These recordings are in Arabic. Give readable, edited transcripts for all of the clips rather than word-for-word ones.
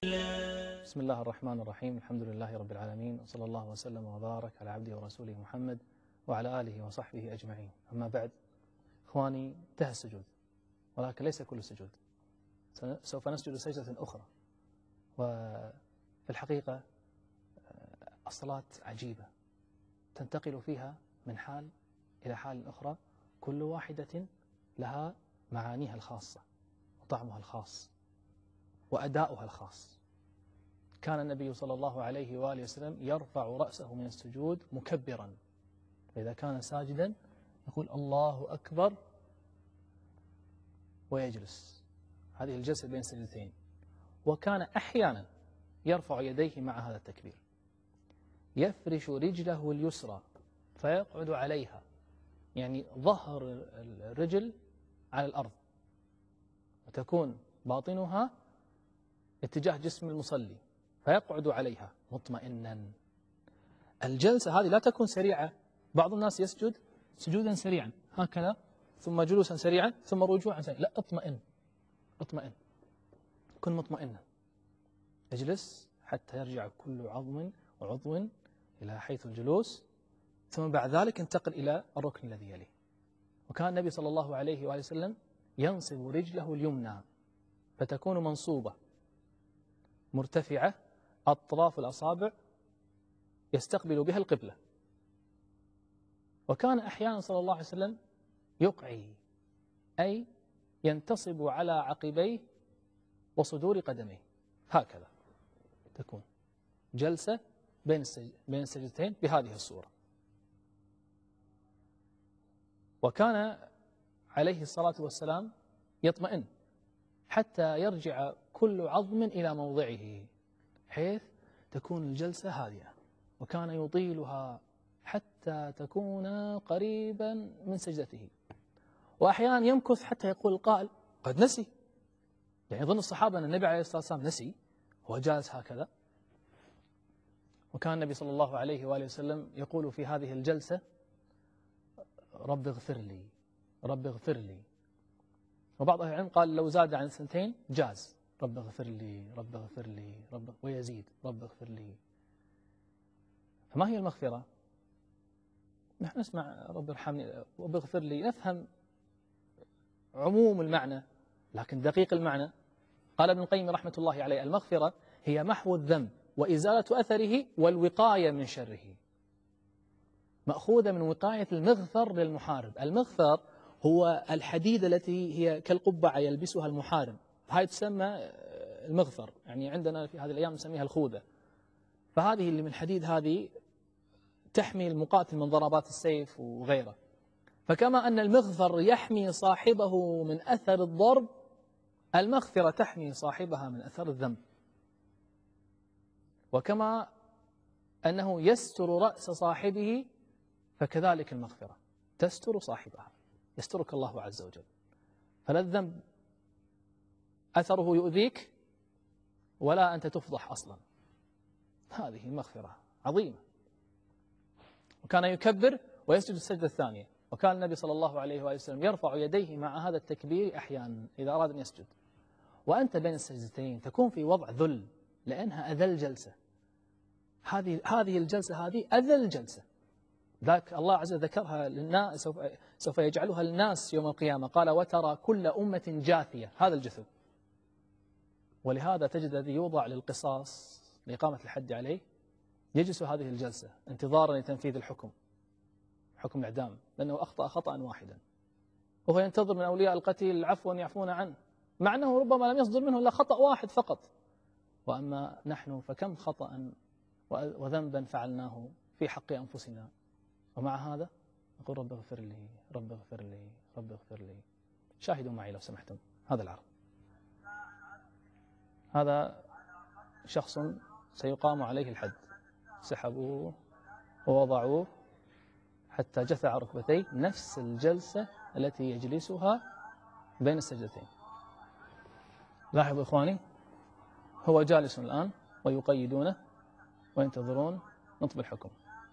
بسم الله الرحمن الرحيم. الحمد لله رب العالمين، وصلى الله وسلم وبارك على عبده ورسوله محمد وعلى آله وصحبه أجمعين. أما بعد، إخواني، انتهى السجود، ولكن ليس كل السجود. سوف نسجد سجدة أخرى. وفي الحقيقة الصلاة عجيبة، تنتقل فيها من حال إلى حال أخرى، كل واحدة لها معانيها الخاصة وطعمها الخاص وأداؤها الخاص. كان النبي صلى الله عليه وآله وسلم يرفع رأسه من السجود مكبرا، فإذا كان ساجدا يقول الله أكبر ويجلس، هذه الجلسة بين السجدتين. وكان أحيانا يرفع يديه مع هذا التكبير، يفرش رجله اليسرى فيقعد عليها، يعني ظهر الرجل على الأرض، وتكون باطنها اتجاه جسم المصلي، فيقعد عليها مطمئنا. الجلسة هذه لا تكون سريعة. بعض الناس يسجد سجودا سريعا هكذا، ثم جلوسا سريعا، ثم رجوعا سريعا. لا، اطمئن، كن مطمئنا. اجلس حتى يرجع كل عظم وعضو إلى حيث الجلوس، ثم بعد ذلك انتقل إلى الركن الذي يليه. وكان النبي صلى الله عليه وآله وسلم ينصب رجله اليمنى فتكون منصوبة مرتفعة، أطراف الأصابع يستقبل بها القبلة. وكان أحيانا صلى الله عليه وسلم يقعي، أي ينتصب على عقبيه وصدور قدميه، هكذا تكون جلسة بين السجدتين بهذه الصورة. وكان عليه الصلاة والسلام يطمئن حتى يرجع كل عظم إلى موضعه، حيث تكون الجلسة هادئة. وكان يطيلها حتى تكون قريبا من سجدته. وأحيانا يمكث حتى يقول القائل قد نسي، يعني يظن الصحابة أن النبي عليه الصلاة والسلام نسي، هو جالس هكذا. وكان النبي صلى الله عليه وآله وسلم يقول في هذه الجلسة رب اغفر لي، رب اغفر لي. وبعض أهل العلم قال لو زاد عن سنتين جاز، رب اغفر لي، رب اغفر لي، ويزيد رب اغفر لي. فما هي المغفرة؟ نحن نسمع رب ارحمني، رب اغفر لي، نفهم عموم المعنى، لكن دقيق المعنى. قال ابن القيم رحمة الله عليه المغفرة هي محو الذنب وإزالة أثره والوقاية من شره، مأخوذة من وقاية المغفر للمحارب. المغفر هو الحديد التي هي كالقبعة يلبسها المحارب، هاي تسمى المغفر، يعني عندنا في هذه الأيام نسميها الخوذة. فهذه اللي من الحديد هذه تحمي المقاتل من ضربات السيف وغيره. فكما أن المغفر يحمي صاحبه من أثر الضرب، المغفرة تحمي صاحبها من أثر الذنب. وكما أنه يستر رأس صاحبه، فكذلك المغفرة تستر صاحبها، يسترك الله عز وجل، فلا الذنب أثره يؤذيك ولا أنت تفضح أصلا. هذه مغفرة عظيمة. وكان يكبر ويسجد السجدة الثانية. وكان النبي صلى الله عليه وآله وسلم يرفع يديه مع هذا التكبير أحيانا إذا أراد أن يسجد. وأنت بين السجدتين تكون في وضع ذل، لأنها أذل جلسة. هذه الجلسة هذه أذل جلسة، ذاك الله عز وجل ذكرها للناس، سوف يجعلها للناس يوم القيامة. قال وترى كل أمة جاثية، هذا الجثو. ولهذا تجد الذي يوضع للقصاص لإقامة الحد عليه يجلس هذه الجلسة انتظارا لتنفيذ الحكم، حكم الإعدام، لأنه أخطأ خطأ واحدا، وهو ينتظر من أولياء القتيل عفوا يعفون عنه، مع أنه ربما لم يصدر منه إلا خطأ واحد فقط. وأما نحن فكم خطأ وذنبا فعلناه في حق أنفسنا، ومع هذا نقول رب اغفر لي، رب اغفر لي، رب اغفر لي. شاهدوا معي لو سمحتم هذا العرض. هذا شخص سيقام عليه الحد، سحبوه ووضعوه حتى جثع ركبتيه، نفس الجلسة التي يجلسها بين السجدتين. لاحظوا إخواني، هو جالس الآن ويقيدونه وينتظرون نطق الحكم،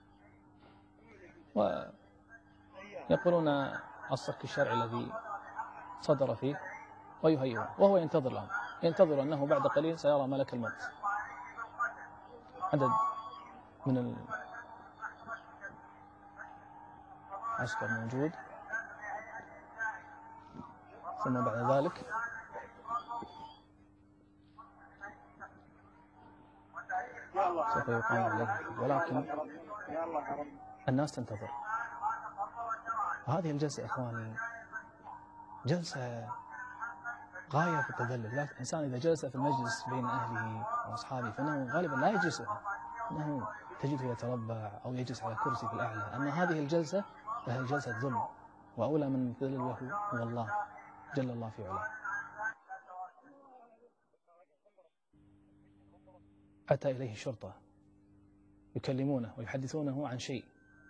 ويقولون الصك الشرعي الذي صدر فيه ويهيئون، وهو ينتظر لهم. ينتظر أنه بعد قليل سيرى ملك الموت. عدد من العسكر موجود، ثم بعد ذلك سوف يقام عليه، ولكن الناس تنتظر. هذه الجلسة إخواني جلسة غاية في التذلل. الإنسان إذا جلس في المجلس بين أهله وأصحابه فإنه غالبا لا يجلسها، إنه تجده يتربع أو يجلس على كرسي في الأعلى. أما هذه الجلسة فهي جلسة ذل، وأولى من ذلله هو الله جل الله في علاه. أتى إليه الشرطة يكلمونه ويحدثونه عن شيء.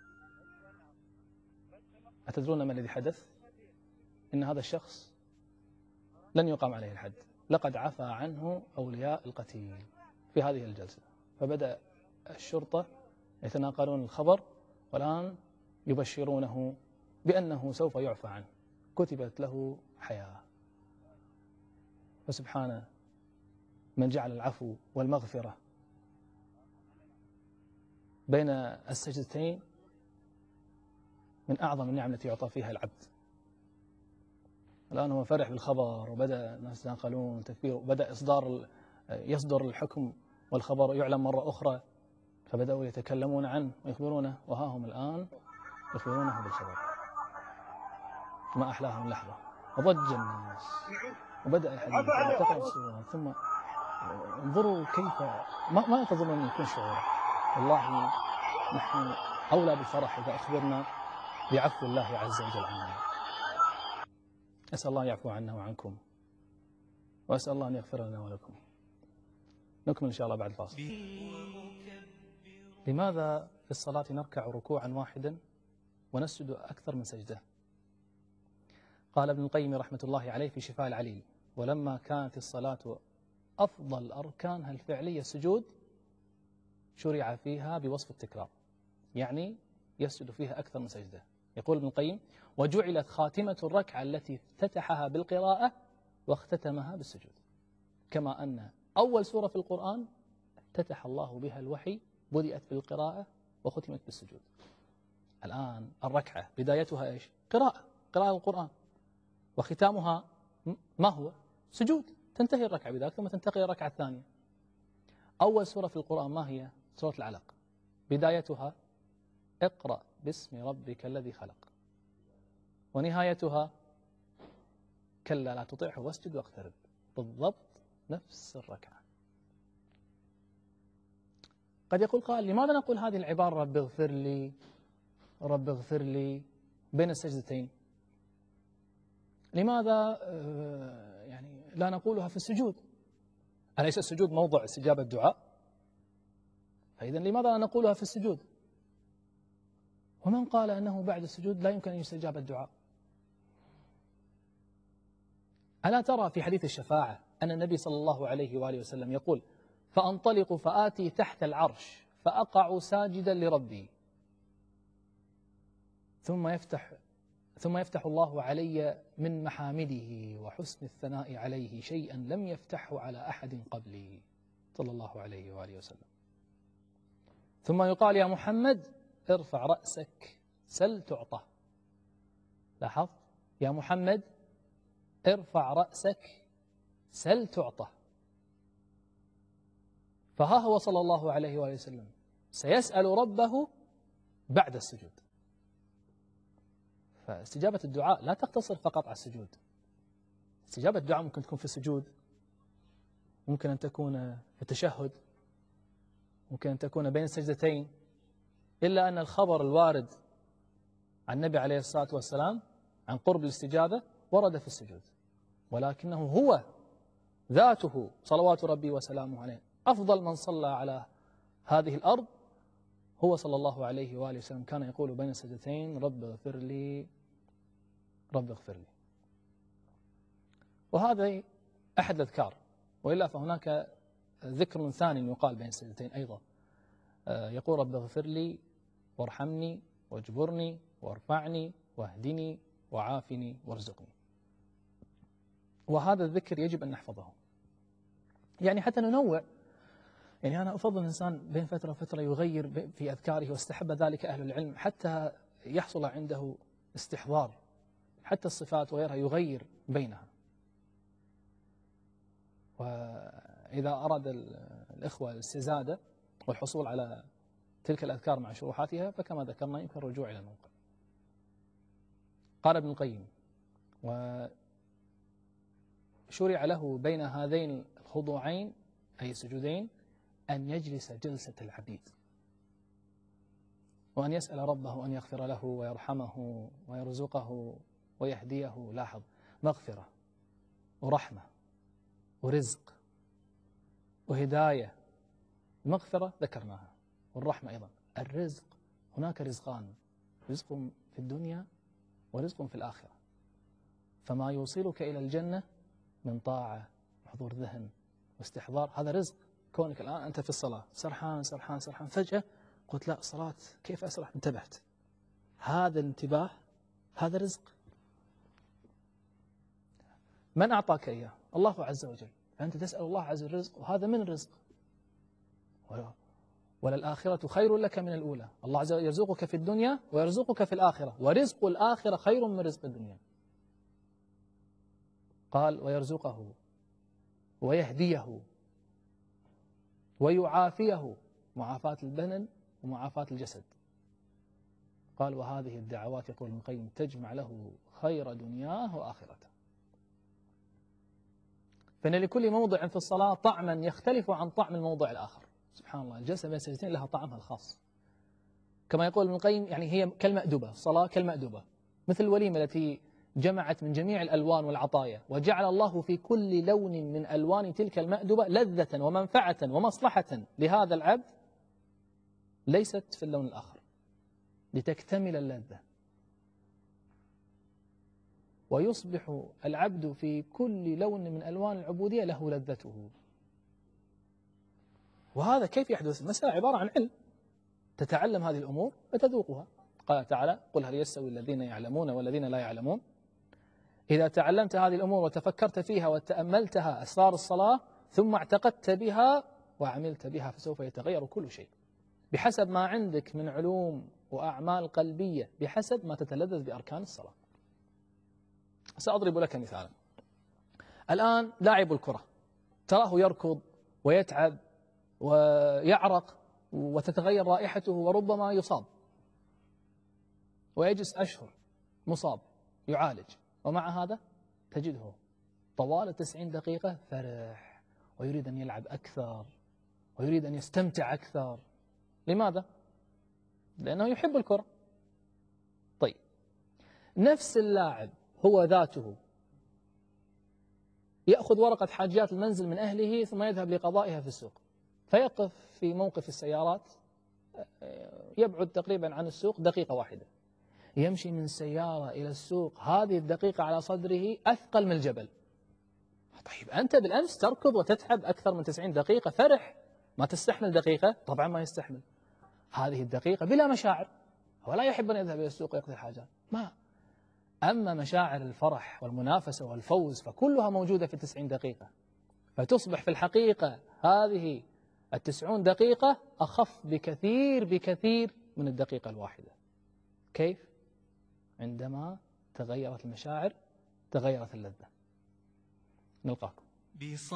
أتدرون ما الذي حدث؟ إن هذا الشخص لن يقام عليه الحد، لقد عفى عنه أولياء القتيل في هذه الجلسة. فبدأ الشرطة يتناقلون الخبر، والآن يبشرونه بأنه سوف يعفى عنه، كتبت له حياة. فسبحانه من جعل العفو والمغفرة بين السجدتين من أعظم النعم التي يعطى فيها العبد. الآن هو فرح بالخبر، وبدأ الناس يتناقلون تكبير، وبدأ يصدر الحكم والخبر يعلم مرة أخرى، فبدأوا يتكلمون عنه ويخبرونه، وها هم الآن يخبرونه بالخبر. ما أحلاهم اللحظة، وضج الناس وبدأ الحديث وتقرأ السورة. ثم انظروا كيف ما تظنون أن يكون شعوره. والله نحن أولى بالفرح إذا أخبرنا بعفو الله عز وجل عنا. أسأل الله يعفو عنا وعنكم، وأسأل الله أن يغفر لنا ولكم. نكمل إن شاء الله بعد الفاصل. لماذا في الصلاة نركع ركوعا واحدا ونسجد أكثر من سجدة؟ قال ابن القيم رحمة الله عليه في شفاء العليل: ولما كانت الصلاة أفضل أركانها الفعلية السجود، شرع فيها بوصف التكرار، يعني يسجد فيها أكثر من سجدة. يقول ابن القيم: وجعلت خاتمة الركعة التي افتتحها بالقراءة واختتمها بالسجود، كما أن أول سورة في القرآن افتتح الله بها الوحي بدأت بالقراءة وختمت بالسجود. الآن الركعة بدايتها إيش؟ قراءة القرآن، وختامها ما هو؟ سجود. تنتهي الركعة بذلك ثم تنتقل الركعة الثانية. أول سورة في القرآن ما هي؟ سورة العلق، بدايتها اقرأ باسم ربك الذي خلق، ونهايتها كلا لا تطعه واسجد واقترب. بالضبط نفس الركعة. قد يقول قائل: لماذا نقول هذه العبارة رب اغفر لي رب اغفر لي بين السجدتين؟ لماذا يعني لا نقولها في السجود؟ أليس السجود موضع استجابة الدعاء؟ فإذا لماذا لا نقولها في السجود؟ ومن قال أنه بعد السجود لا يمكن أن يستجاب الدعاء؟ ألا ترى في حديث الشفاعة أن النبي صلى الله عليه وآله وسلم يقول: فأنطلق فآتي تحت العرش فأقع ساجدا لربي، ثم يفتح الله علي من محامده وحسن الثناء عليه شيئا لم يفتحه على أحد قبلي، صلى الله عليه وآله وسلم. ثم يقال: يا محمد ارفع رأسك سل تعطى. لاحظ: يا محمد ارفع رأسك سل تعطى. فها هو صلى الله عليه وآله وسلم سيسأل ربه بعد السجود. فاستجابة الدعاء لا تقتصر فقط على السجود. استجابة الدعاء ممكن تكون في السجود، ممكن أن تكون في التشهد، ممكن أن تكون بين السجدتين، إلا أن الخبر الوارد عن النبي عليه الصلاة والسلام عن قرب الاستجابة ورد في السجود، ولكنه هو ذاته صلوات ربي وسلامه عليه أفضل من صلى على هذه الأرض هو صلى الله عليه وآله وسلم، كان يقول بين السجدتين: رب اغفر لي رب اغفر لي. وهذا أحد الأذكار، وإلا فهناك ذكر ثاني يقال بين السجدتين أيضا، يقول: رب اغفر لي وارحمني واجبرني وارفعني واهدني وعافني وارزقني. وهذا الذكر يجب أن نحفظه، يعني حتى ننوع. يعني أنا أفضل الإنسان بين فترة وفترة يغير في أذكاره، واستحب ذلك أهل العلم حتى يحصل عنده استحضار، حتى الصفات وغيرها يغير بينها. وإذا أراد الإخوة الاستزادة والحصول على تلك الأذكار مع شروحاتها فكما ذكرنا يمكن الرجوع إلى الموقع. قال ابن القيم: وشرع له بين هذين الخضوعين أي السجودين أن يجلس جلسة العبيد، وأن يسأل ربه أن يغفر له ويرحمه ويرزقه ويهديه. لاحظ: مغفرة ورحمة ورزق وهداية. المغفرة ذكرناها، والرحمة أيضا. الرزق، هناك رزقان: رزق في الدنيا ورزق في الآخرة. فما يوصلك إلى الجنة من طاعة وحضور ذهن واستحضار، هذا رزق. كونك الآن أنت في الصلاة سرحان سرحان سرحان، فجأة قلت لا صلاة كيف أسرح، انتبهت. هذا الانتباه هذا رزق. من أعطاك إياه؟ الله عز وجل. فأنت تسأل الله عز وجل الرزق، وهذا من الرزق. وللآخرة خير لك من الأولى. الله عز وجل يرزقك في الدنيا ويرزقك في الآخرة، ورزق الآخرة خير من رزق الدنيا. قال: ويرزقه ويهديه ويعافيه، معافاة البدن ومعافاة الجسد. قال: وهذه الدعوات يقول ابن القيم تجمع له خير دنياه وآخرته. فإن لكل موضع في الصلاة طعما يختلف عن طعم الموضع الآخر. سبحان الله، الجلسة بين السجدتين لها طعمها الخاص. كما يقول ابن القيم يعني هي كالمأدبة، الصلاة كالمأدبة، مثل الوليمة التي جمعت من جميع الألوان والعطايا، وجعل الله في كل لون من ألوان تلك المأدبة لذة ومنفعة ومصلحة لهذا العبد ليست في اللون الآخر، لتكتمل اللذة. ويصبح العبد في كل لون من ألوان العبودية له لذته. وهذا كيف يحدث؟ المسألة عبارة عن علم، تتعلم هذه الأمور فتذوقها. قال تعالى: قل هل يستوي الذين يعلمون والذين لا يعلمون. إذا تعلمت هذه الأمور وتفكرت فيها وتأملتها أسرار الصلاة ثم اعتقدت بها وعملت بها فسوف يتغير كل شيء بحسب ما عندك من علوم وأعمال قلبية، بحسب ما تتلذذ بأركان الصلاة. سأضرب لك مثالا. الآن لاعب الكرة تراه يركض ويتعب ويعرق وتتغير رائحته وربما يصاب، ويجلس أشهر مصاب يعالج، ومع هذا تجده طوال 90 دقيقة فرح ويريد أن يلعب أكثر ويريد أن يستمتع أكثر. لماذا؟ لأنه يحب الكرة. طيب، نفس اللاعب هو ذاته يأخذ ورقة حاجيات المنزل من أهله ثم يذهب لقضائها في السوق، فيقف في موقف السيارات يبعد تقريبا عن السوق دقيقة واحدة، يمشي من سيارة إلى السوق، هذه الدقيقة على صدره أثقل من الجبل. طيب أنت بالأمس تركض وتتعب أكثر من 90 دقيقة، فرح، ما تستحمل دقيقة؟ طبعا ما يستحمل. هذه الدقيقة بلا مشاعر، ولا يحب أن يذهب إلى السوق ويقضي الحاجات، ما. أما مشاعر الفرح والمنافسة والفوز فكلها موجودة في 90 دقيقة، فتصبح في الحقيقة هذه 90 دقيقة أخف بكثير بكثير من الدقيقة الواحدة. كيف؟ عندما تغيرت المشاعر تغيرت اللذة. نلقاكم.